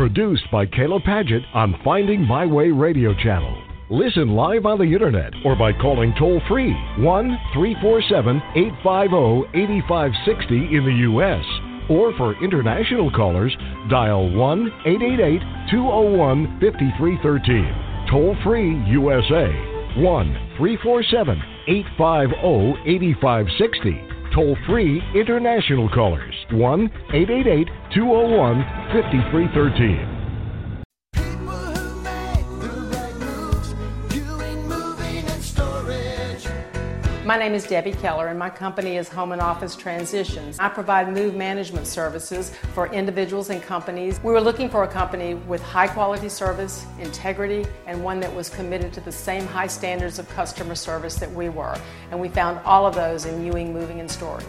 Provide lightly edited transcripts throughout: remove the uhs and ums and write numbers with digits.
Produced by Kayla Padgett on Finding My Way radio channel. Listen live on the internet or by calling toll-free 1-347-850-8560 in the U.S. Or for international callers, dial 1-888-201-5313. Toll-free USA, 1-347-850-8560. Toll-free international callers, 1-888-201-5313. My name is Debbie Keller, and my company is Home and Office Transitions. I provide move management services for individuals and companies. We were looking for a company with high quality service, integrity, and one that was committed to the same high standards of customer service that we were. And we found all of those in Ewing Moving and Storage.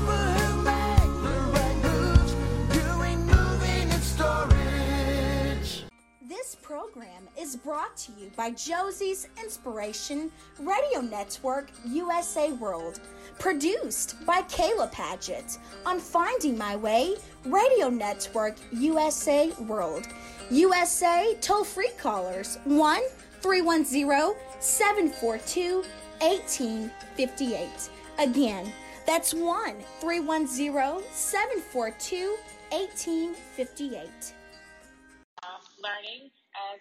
This program is brought to you by Josie's Inspiration Radio Network USA World, produced by Kayla Padgett on Finding My Way Radio Network USA World. USA toll-free callers 1-310-742-1858. Again, that's 1-310-742-1858. Learning as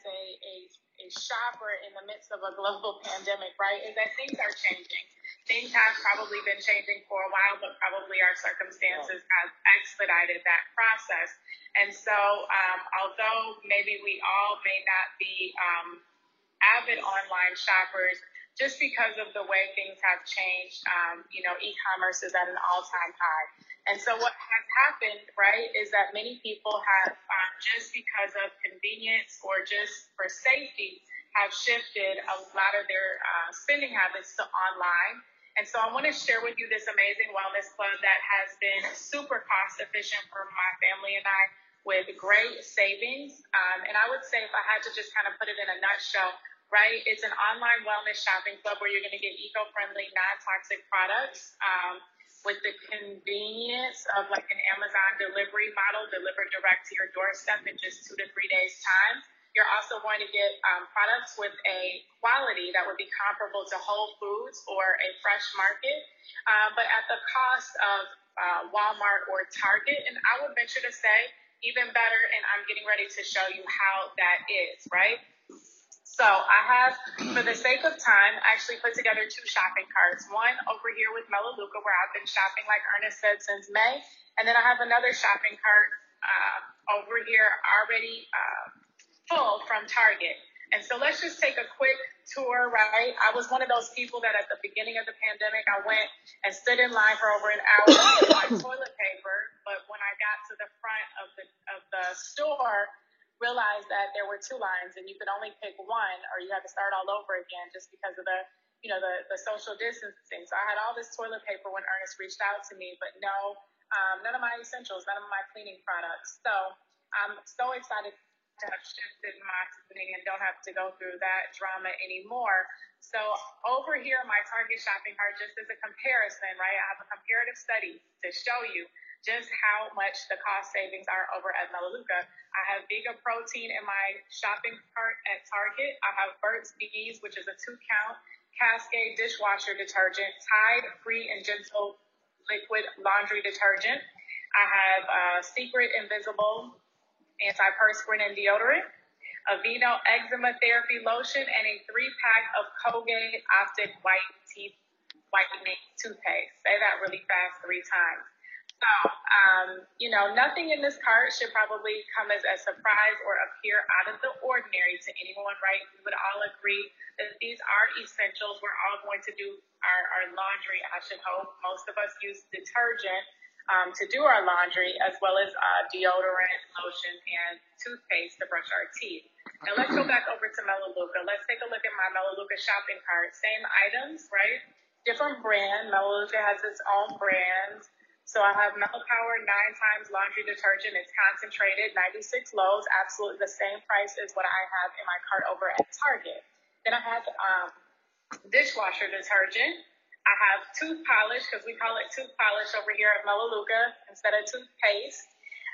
a shopper in the midst of a global pandemic, right, is that things are changing. Things have probably been changing for a while, but probably our circumstances have expedited that process. And so although maybe we all may not be avid online shoppers, just because of the way things have changed, e-commerce is at an all-time high. And so what has happened, right, is that many people have, just because of convenience or just for safety, have shifted a lot of their spending habits to online. And so I want to share with you this amazing wellness club that has been super cost efficient for my family and I, with great savings. And I would say, if I had to just kind of put it in a nutshell, right, it's an online wellness shopping club where you're going to get eco-friendly, non-toxic products, with the convenience of like an Amazon delivery model delivered direct to your doorstep in just 2 to 3 days' time. You're also going to get products with a quality that would be comparable to Whole Foods or a fresh market, but at the cost of Walmart or Target. And I would venture to say even better, and I'm getting ready to show you how that is, right? So I have, for the sake of time, actually put together 2 shopping carts. One over here with Melaleuca, where I've been shopping, like Ernest said, since May. And then I have another shopping cart over here already full from Target. And so let's just take a quick tour, right? I was one of those people that at the beginning of the pandemic, I went and stood in line for over an hour to get my toilet paper. But when I got to the front of the store, realized that there were 2 lines and you could only pick one, or you had to start all over again just because of the social distancing. So I had all this toilet paper when Ernest reached out to me, but no, none of my essentials, none of my cleaning products. So I'm so excited to have shifted my spending and don't have to go through that drama anymore. So over here, my Target shopping cart, just as a comparison, right? I have a comparative study to show you just how much the cost savings are over at Melaleuca. I have Vega Protein in my shopping cart at Target. I have Burt's Bees, which is a 2-count Cascade dishwasher detergent, Tide Free and Gentle liquid laundry detergent. I have Secret Invisible antiperspirant and deodorant, Aveeno eczema therapy lotion, and a 3-pack of Colgate Optic White Teeth Whitening toothpaste. Say that really fast 3 times. So, nothing in this cart should probably come as a surprise or appear out of the ordinary to anyone, right? We would all agree that these are essentials. We're all going to do our laundry, I should hope. Most of us use detergent to do our laundry, as well as deodorant, lotion, and toothpaste to brush our teeth. Now let's go back over to Melaleuca. Let's take a look at my Melaleuca shopping cart. Same items, right? Different brand. Melaleuca has its own brand. So I have Melopower 9 times laundry detergent. It's concentrated, 96 loads, absolutely the same price as what I have in my cart over at Target. Then I have dishwasher detergent. I have tooth polish, because we call it tooth polish over here at Melaleuca instead of toothpaste.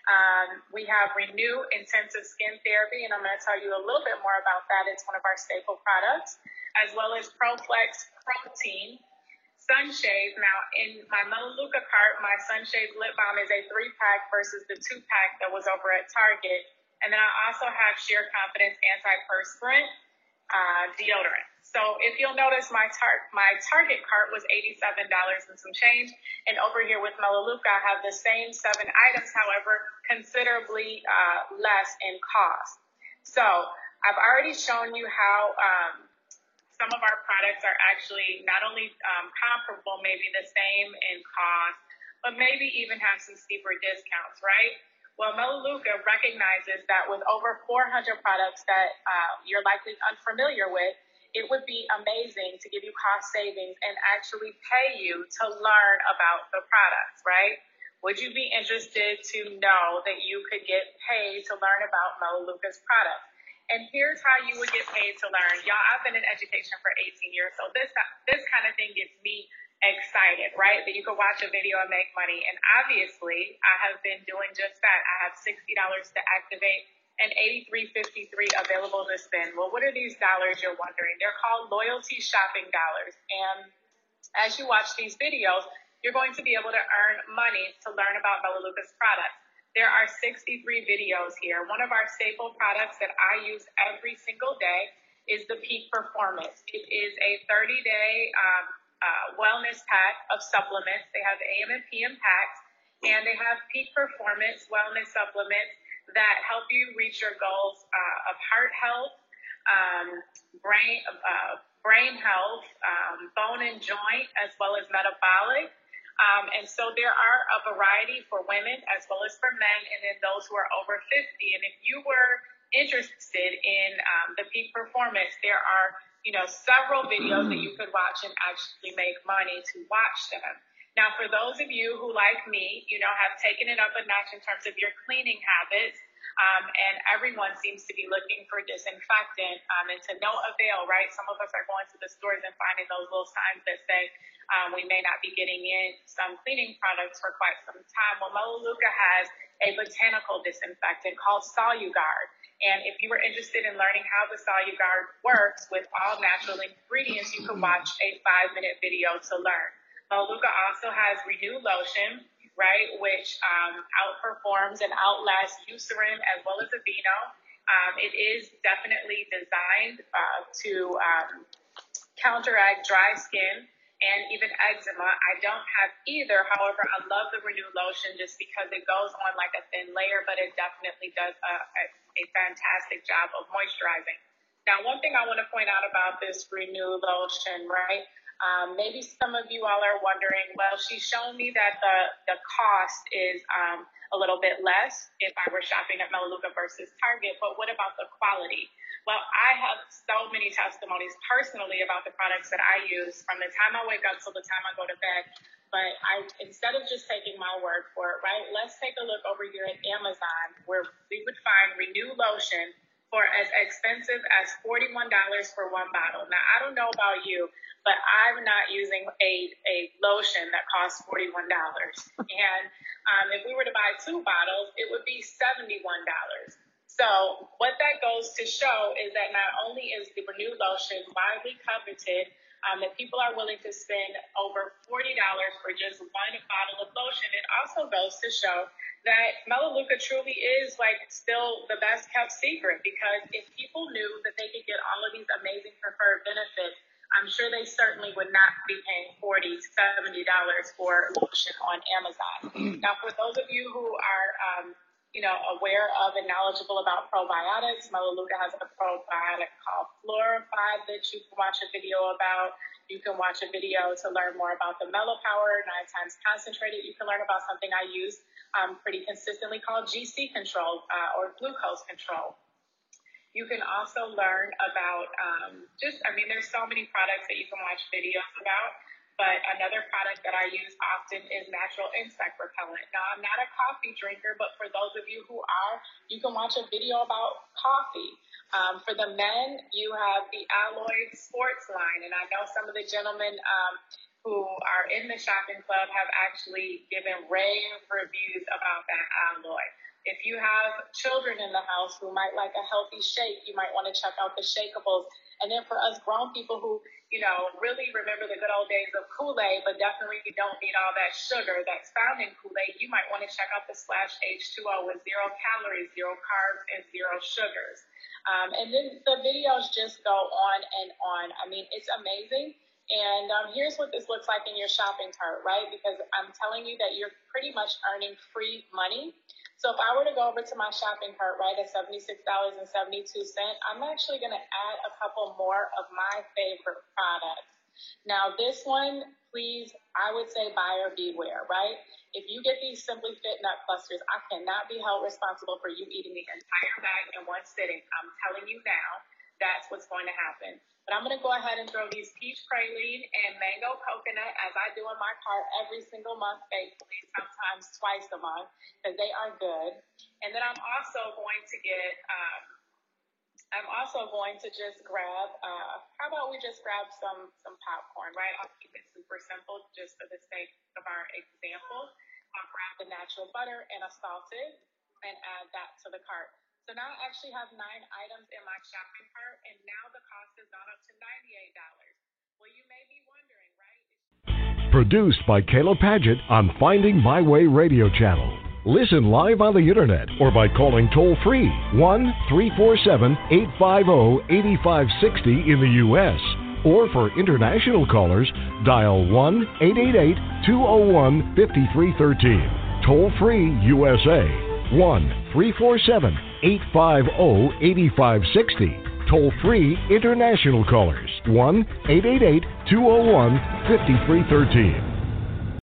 We have Renew Intensive Skin Therapy, and I'm going to tell you a little bit more about that. It's one of our staple products, as well as ProFlex Protein Sunshade. Now, in my Melaleuca cart, my Sunshade lip balm is a 3-pack versus the 2-pack that was over at Target. And then I also have Sheer Confidence Antiperspirant deodorant. So if you'll notice, my Target cart was $87 and some change. And over here with Melaleuca, I have the same 7 items, however, considerably less in cost. So I've already shown you how some of our products are actually not only comparable, maybe the same in cost, but maybe even have some steeper discounts, right? Well, Melaleuca recognizes that with over 400 products that you're likely unfamiliar with, it would be amazing to give you cost savings and actually pay you to learn about the products, right? Would you be interested to know that you could get paid to learn about Melaleuca's products? And here's how you would get paid to learn. Y'all, I've been in education for 18 years, so this kind of thing gets me excited, right? That you could watch a video and make money. And obviously, I have been doing just that. I have $60 to activate and $83.53 available to spend. Well, what are these dollars, you're wondering? They're called loyalty shopping dollars. And as you watch these videos, you're going to be able to earn money to learn about Melaleuca's products. There are 63 videos here. One of our staple products that I use every single day is the Peak Performance. It is a 30-day wellness pack of supplements. They have AM and PM packs, and they have Peak Performance wellness supplements that help you reach your goals of heart health, brain health, bone and joint, as well as metabolic. And so there are a variety for women as well as for men, and then those who are over 50. And if you were interested in the Peak Performance, there are, several videos that you could watch and actually make money to watch them. Now, for those of you who, like me, have taken it up a notch in terms of your cleaning habits, and everyone seems to be looking for disinfectant, and to no avail, right? Some of us are going to the stores and finding those little signs that say we may not be getting in some cleaning products for quite some time. Well, Melaleuca has a botanical disinfectant called Soluguard. And if you were interested in learning how the Soluguard works with all natural ingredients, you can watch a 5-minute video to learn. Melaleuca also has Renew Lotion, right, which outperforms and outlasts Eucerin as well as Aveeno. It is definitely designed to counteract dry skin and even eczema. I don't have either. However, I love the Renew Lotion just because it goes on like a thin layer, but it definitely does a fantastic job of moisturizing. Now, one thing I want to point out about this Renew Lotion, right? Maybe some of you all are wondering, well, she's shown me that the cost is a little bit less if I were shopping at Melaleuca versus Target, but what about the quality? Well, I have so many testimonies personally about the products that I use from the time I wake up till the time I go to bed. But instead of just taking my word for it, right, let's take a look over here at Amazon where we would find Renew Lotion for as expensive as $41 for one bottle. Now, I don't know about you, but I'm not using a lotion that costs $41. And if we were to buy 2 bottles, it would be $71. So what that goes to show is that not only is the Renew Lotion widely coveted, that people are willing to spend over $40 for just one bottle of lotion, it also goes to show that Melaleuca truly is still the best kept secret, because if people knew that they could get all of these amazing preferred benefits, I'm sure they certainly would not be paying $40, $70 for lotion on Amazon. Now, for those of you who are aware of and knowledgeable about probiotics, Melaleuca has a probiotic called Fluorify that you can watch a video about. You can watch a video to learn more about the Melopower 9 times concentrated. You can learn about something I use pretty consistently called GC control or glucose control. You can also learn about there's so many products that you can watch videos about. But another product that I use often is natural insect repellent. Now, I'm not a coffee drinker, but for those of you who are, you can watch a video about coffee. For the men, you have the Alloy Sports line. And I know some of the gentlemen who are in the shopping club have actually given rave reviews about that Alloy. If you have children in the house who might like a healthy shake, you might want to check out the Shakeables. And then for us grown people who, really remember the good old days of Kool-Aid, but definitely you don't need all that sugar that's found in Kool-Aid, you might want to check out the Splash H2O with 0 calories, 0 carbs, and 0 sugars. And then the videos just go on and on. I mean, it's amazing. And here's what this looks like in your shopping cart, right? Because I'm telling you that you're pretty much earning free money. So if I were to go over to my shopping cart, right, at $76.72, I'm actually going to add a couple more of my favorite products. Now, this one, please, I would say buyer beware, right? If you get these Simply Fit nut clusters, I cannot be held responsible for you eating the entire bag in one sitting. I'm telling you now, that's what's going to happen. But I'm going to go ahead and throw these peach praline and mango coconut, as I do in my cart every single month, faithfully, sometimes twice a month, because they are good. And then I'm also going to just grab, how about we just grab some popcorn, right? I'll keep it super simple just for the sake of our example. I'll grab the natural butter and a salted and add that to the cart. So now I actually have 9 items in my shopping cart, and now the cost has gone up to $98. Well, you may be wondering, right? Produced by Kayla Padgett on Finding My Way radio channel. Listen live on the internet or by calling toll-free 1-347-850-8560 in the U.S. Or for international callers, dial 1-888-201-5313. Toll-free USA. 1-347-850-8560. Toll-free international callers. 1-888-201-5313.